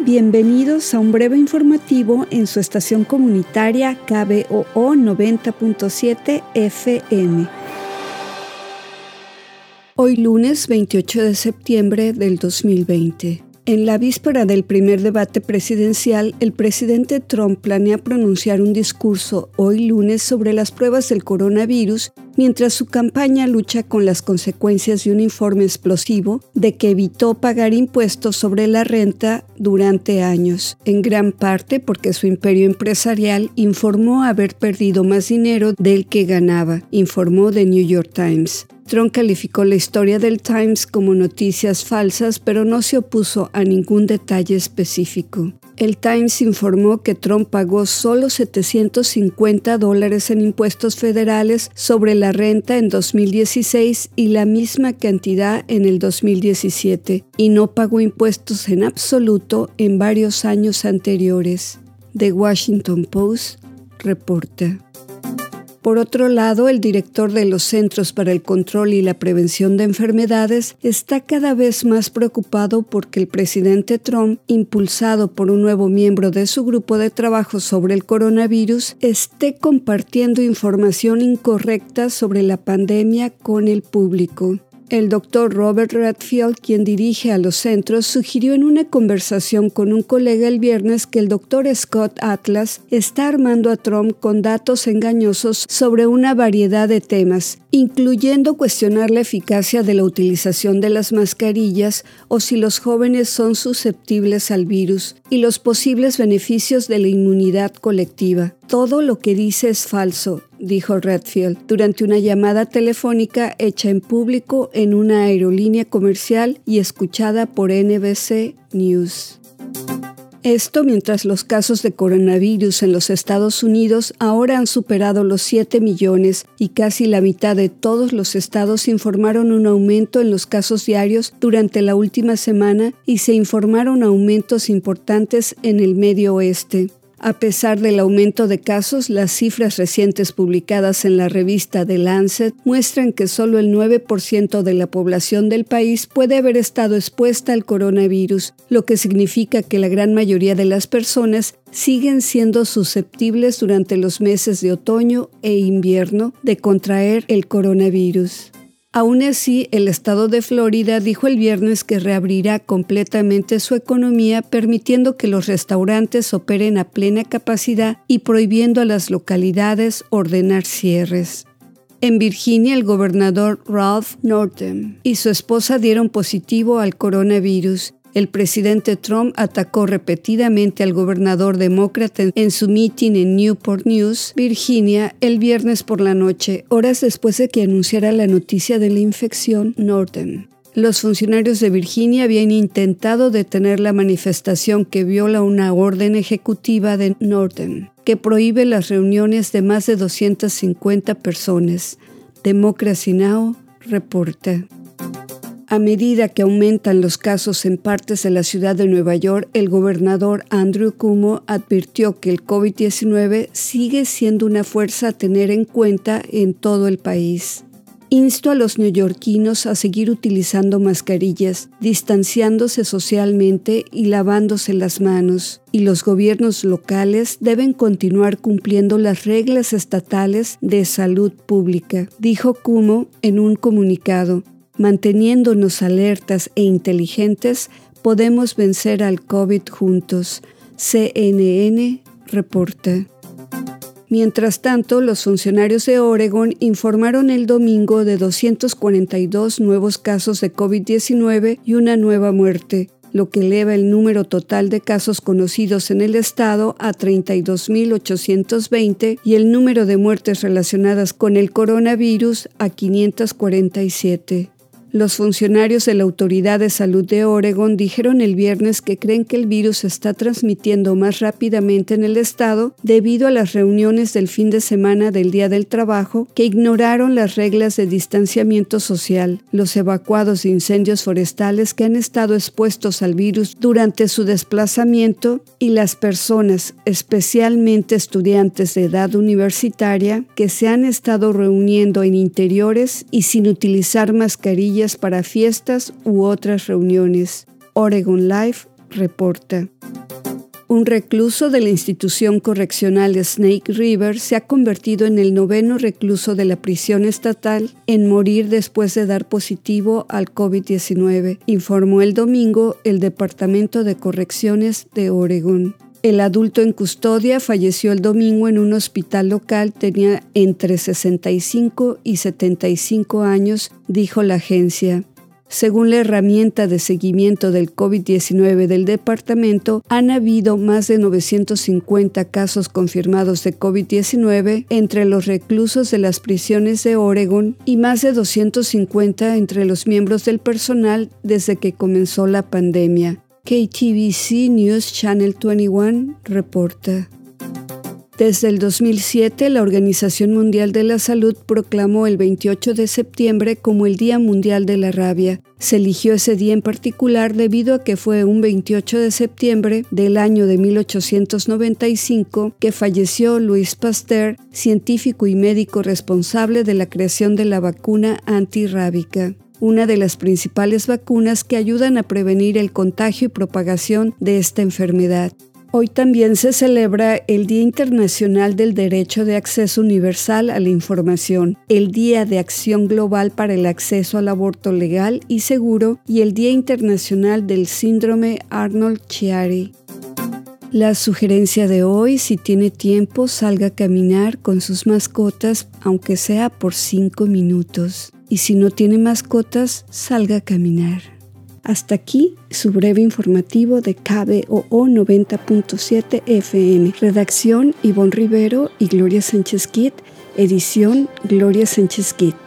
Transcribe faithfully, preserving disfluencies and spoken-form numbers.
Bienvenidos a un breve informativo en su estación comunitaria K B O O noventa punto siete F M. Hoy lunes veintiocho de septiembre del dos mil veinte. En la víspera del primer debate presidencial, el presidente Trump planea pronunciar un discurso hoy lunes sobre las pruebas del coronavirus, mientras su campaña lucha con las consecuencias de un informe explosivo de que evitó pagar impuestos sobre la renta durante años, en gran parte porque su imperio empresarial informó haber perdido más dinero del que ganaba, informó The New York Times. Trump calificó la historia del Times como noticias falsas, pero no se opuso a ningún detalle específico. El Times informó que Trump pagó solo setecientos cincuenta dólares en impuestos federales sobre la renta en dos mil dieciséis y la misma cantidad en el dos mil diecisiete, y no pagó impuestos en absoluto en varios años anteriores. The Washington Post reporta. Por otro lado, el director de los Centros para el Control y la Prevención de Enfermedades está cada vez más preocupado porque el presidente Trump, impulsado por un nuevo miembro de su grupo de trabajo sobre el coronavirus, esté compartiendo información incorrecta sobre la pandemia con el público. El doctor Robert Redfield, quien dirige a los centros, sugirió en una conversación con un colega el viernes que el doctor Scott Atlas está armando a Trump con datos engañosos sobre una variedad de temas, incluyendo cuestionar la eficacia de la utilización de las mascarillas o si los jóvenes son susceptibles al virus y los posibles beneficios de la inmunidad colectiva. Todo lo que dice es falso, dijo Redfield, durante una llamada telefónica hecha en público en una aerolínea comercial y escuchada por N B C News. Esto mientras los casos de coronavirus en los Estados Unidos ahora han superado los siete millones y casi la mitad de todos los estados informaron un aumento en los casos diarios durante la última semana y se informaron aumentos importantes en el Medio Oeste. A pesar del aumento de casos, las cifras recientes publicadas en la revista The Lancet muestran que solo el nueve por ciento de la población del país puede haber estado expuesta al coronavirus, lo que significa que la gran mayoría de las personas siguen siendo susceptibles durante los meses de otoño e invierno de contraer el coronavirus. Aún así, el estado de Florida dijo el viernes que reabrirá completamente su economía, permitiendo que los restaurantes operen a plena capacidad y prohibiendo a las localidades ordenar cierres. En Virginia, el gobernador Ralph Northam y su esposa dieron positivo al coronavirus. El presidente Trump atacó repetidamente al gobernador demócrata en su mitin en Newport News, Virginia, el viernes por la noche, horas después de que anunciara la noticia de la infección Northam. Los funcionarios de Virginia habían intentado detener la manifestación que viola una orden ejecutiva de Northam, que prohíbe las reuniones de más de doscientas cincuenta personas. Democracy Now! Reporta. A medida que aumentan los casos en partes de la ciudad de Nueva York, el gobernador Andrew Cuomo advirtió que el COVID diecinueve sigue siendo una fuerza a tener en cuenta en todo el país. Insto a los neoyorquinos a seguir utilizando mascarillas, distanciándose socialmente y lavándose las manos, y los gobiernos locales deben continuar cumpliendo las reglas estatales de salud pública, dijo Cuomo en un comunicado. Manteniéndonos alertas e inteligentes, podemos vencer al COVID juntos, C N N reporta. Mientras tanto, los funcionarios de Oregon informaron el domingo de doscientos cuarenta y dos nuevos casos de COVID diecinueve y una nueva muerte, lo que eleva el número total de casos conocidos en el estado a treinta y dos mil ochocientos veinte y el número de muertes relacionadas con el coronavirus a quinientos cuarenta y siete. Los funcionarios de la Autoridad de Salud de Oregon dijeron el viernes que creen que el virus se está transmitiendo más rápidamente en el estado debido a las reuniones del fin de semana del Día del Trabajo que ignoraron las reglas de distanciamiento social, los evacuados de incendios forestales que han estado expuestos al virus durante su desplazamiento y las personas, especialmente estudiantes de edad universitaria, que se han estado reuniendo en interiores y sin utilizar mascarillas para fiestas u otras reuniones. Oregon Live reporta. Un recluso de la institución correccional Snake River se ha convertido en el noveno recluso de la prisión estatal en morir después de dar positivo al covid diecinueve, informó el domingo el Departamento de Correcciones de Oregón. El adulto en custodia falleció el domingo en un hospital local, tenía entre sesenta y cinco y setenta y cinco años, dijo la agencia. Según la herramienta de seguimiento del covid diecinueve del departamento, han habido más de novecientos cincuenta casos confirmados de covid diecinueve entre los reclusos de las prisiones de Oregón y más de doscientos cincuenta entre los miembros del personal desde que comenzó la pandemia. K T V C News Channel veintiuno reporta. Desde el dos mil siete, la Organización Mundial de la Salud proclamó el veintiocho de septiembre como el Día Mundial de la Rabia. Se eligió ese día en particular debido a que fue un veintiocho de septiembre del año de mil ochocientos noventa y cinco que falleció Louis Pasteur, científico y médico responsable de la creación de la vacuna antirrábica, una de las principales vacunas que ayudan a prevenir el contagio y propagación de esta enfermedad. Hoy también se celebra el Día Internacional del Derecho de Acceso Universal a la Información, el Día de Acción Global para el Acceso al Aborto Legal y Seguro y el Día Internacional del Síndrome Arnold-Chiari. La sugerencia de hoy: si tiene tiempo, salga a caminar con sus mascotas, aunque sea por cinco minutos. Y si no tiene mascotas, salga a caminar. Hasta aquí su breve informativo de K B O O noventa punto siete F M. Redacción: Ivonne Rivero y Gloria Sánchez Kitt. Edición: Gloria Sánchez Kitt.